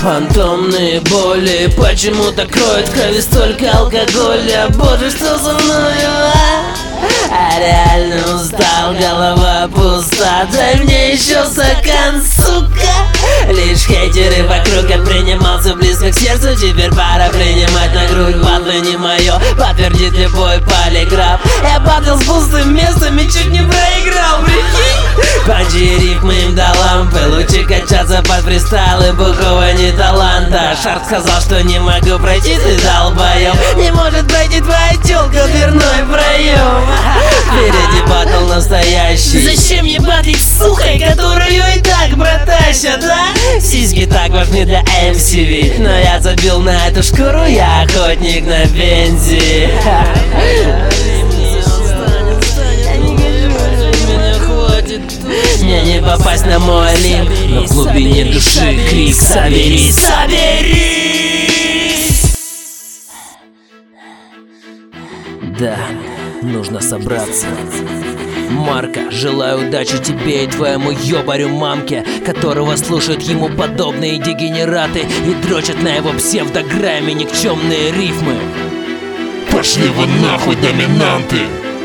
Фантомные боли почему-то кроют в крови столько алкоголя. Боже, что со мною, а реально устал, голова пуста. Дай мне еще стакан, сука. Лишь хейтеры вокруг, я принимался близко к сердцу. Теперь пора принимать на грудь, падлы не мое, подтвердит любой полиграф. Я падал с пустым местом и чуть не проиграл, прикинь. Панчи и рифмы им до лампы, лучше качаться под фристайлы, бухого не таланта. Шарк сказал, что не могу пройти, ты долбоёб. Не может пройти твоя тёлка в дверной проем. Впереди батл настоящий. Зачем мне батлить с сухой, которую и так братащат, да? Сиськи так важны для MCV, но я забил на эту шкуру, я охотник на бензи. Мне не попасть на мой лимб, но в глубине души крик: соберись, соберись! Да, нужно собраться. Марка, желаю удачи тебе и твоему ёбарю мамке, которого слушают ему подобные дегенераты и дрочат на его псевдограмме никчемные рифмы. Пошли вы нахуй, доминанты!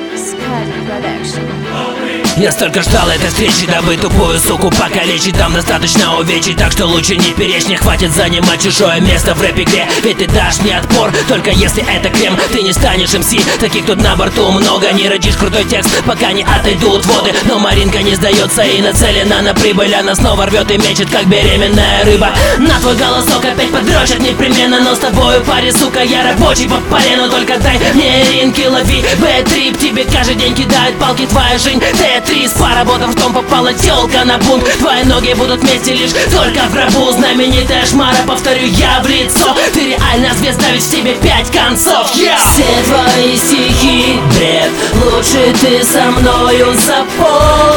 Я столько ждал этой встречи, дабы тупую суку покалечить. Там достаточно увечий, так что лучше не перечь. Не хватит занимать чужое место в рэп-игре, ведь ты дашь мне отпор, только если это крем. Ты не станешь МС, таких тут на борту много. Не родишь крутой текст, пока не отойдут воды. Но Маринка не сдается и нацелена на прибыль. Она снова рвет и мечет, как беременная рыба. На твой голосок опять подрочат непременно, но с тобою, парень, сука, я рабочий по полену. Только дай мне ринки, лови бэт-трип. Тебе каждый день кидают палки, твоя жизнь Т3. Поработав в том, попала тёлка на бунт. Твои ноги будут вместе лишь только в гробу. Знаменитая шмара, повторю я в лицо. Ты реально звезда, ведь в тебе 5 концов. Все твои стихи бред, лучше ты со мною запой,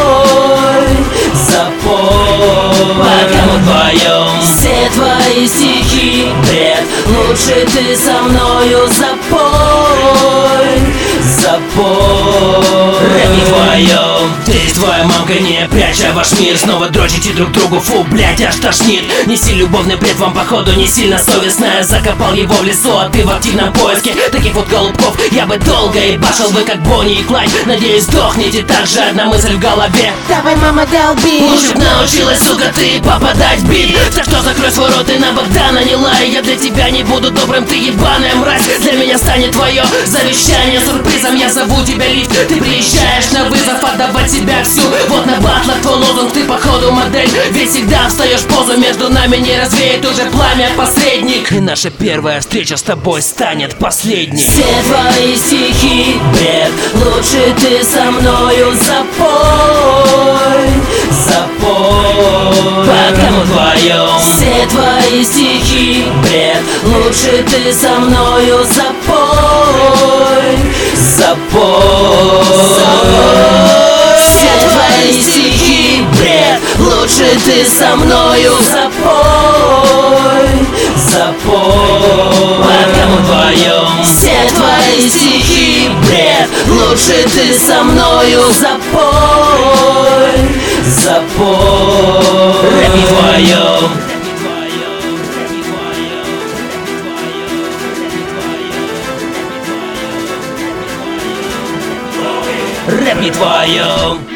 запой. Пока мы вдвоем. Все твои стихи бред, лучше ты со мною запой, запой. Рэп не твоем. Ты и твоя мамка, не пряча ваш мир, снова дрочите друг другу, фу, блять, аж тошнит. Неси любовный бред, вам походу не сильно совестно. Я закопал его в лесу, а ты в активном поиске таких вот голубков я бы долго ебашил. Вы как Бонни и Клайд, надеюсь, сдохнете так же. Одна мысль в голове: давай, мама, долби. Лучше б научилась, сука, ты попадать в бит. Так что закрой свой рот и на Богдана не лай. Я для тебя не буду добрым, ты ебаная мразь. Для меня станет твое завещание сюрпризом. Я зову тебя лифт, ты приезжаешь на вызов отдавать себя всю. Вот на батлах твой лозунг, ты походу модель. Ведь всегда встаешь в позу, между нами не развеет уже пламя посредник. И наша первая встреча с тобой станет последней. Все твои стихи бред, лучше ты со мною запой, запой. Пока мы вдвоем. Все твои стихи бред, лучше ты со мною запой, запой, запой. Все твои стихи бред, лучше ты со мною запой, запой. Пока мы вдвоем. Все твои стихи бред, лучше ты со мною запой, запой. Рэп не твоем. Рэп не твоем.